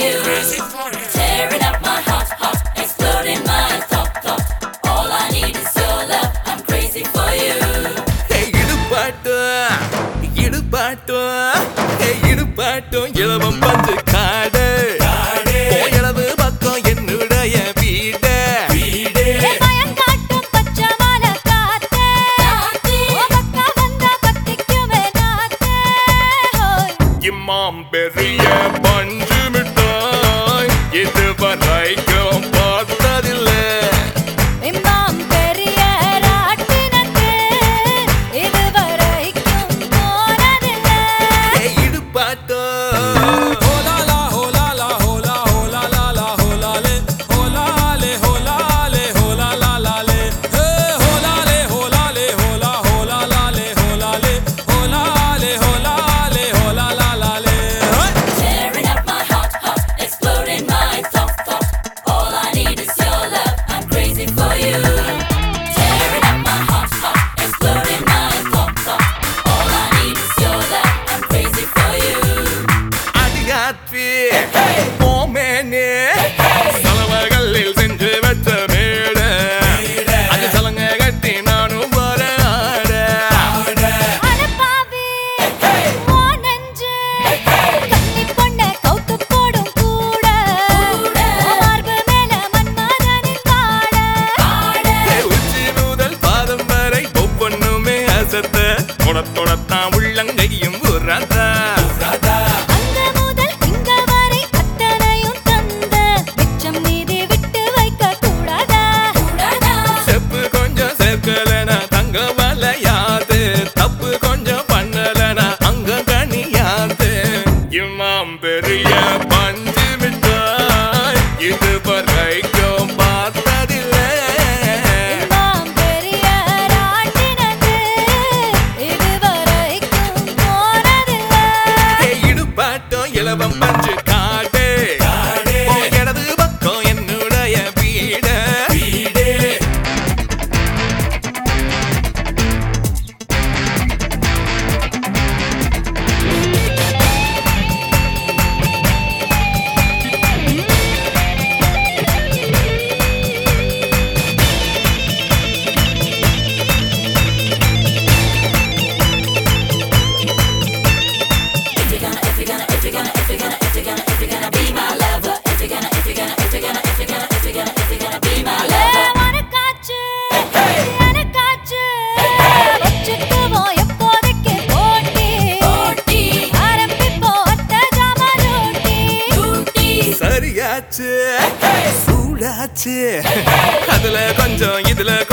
you. Tearing up my heart, exploding my thought. All I need is your love. I'm crazy for you. Hey, இடுபாட்டும் இளவம் பஞ்சு காடு போயளவு பக்கம் என்னுடைய வீடு பயங்காட்டும் பச்சமான காத்து பக்கா வந்தா பத்திக்குமே நாத்து இம்மாம் பெரிய பஞ்சு மிட்டாய் இதுவரைக்கும் பார்த்ததில்லை இம்மாம் பெரிய ராட்டினத்து இதுவரைக்கும் போனதில்லை இடுபாட்டும் சலவகளில் செஞ்சு வச்ச மேட அது சலங்க கட்டி நானும் வர அனப்பாவி ஓ நெஞ்சு கன்னி பொண்ண கவுத்து போடும் கூட மார்பு மேல மன்மதனின் பாட உச்சி முதல் பாதம் வரை ஒவ்வொன்றுமே அசத்த தொடத்தான் உள்ளங்கையும் உராதா தங்க வலையாது தப்பு கொஞ்சம் பண்ணலனா அங்க கனியாது இம்மாம் பெரிய பஞ்சு மிட்டாய் இது வரைக்கும் பார்த்ததில்லை இம்மாம் பெரிய ராட்டினத்து இதுவரைக்கும் போனதில்லை இடுபாட்டும் இளவம் பஞ்சு காடு இடது பக்கம் என்னுடைய வீடு சூடாச்சு அதுல கொஞ்சம் இதுல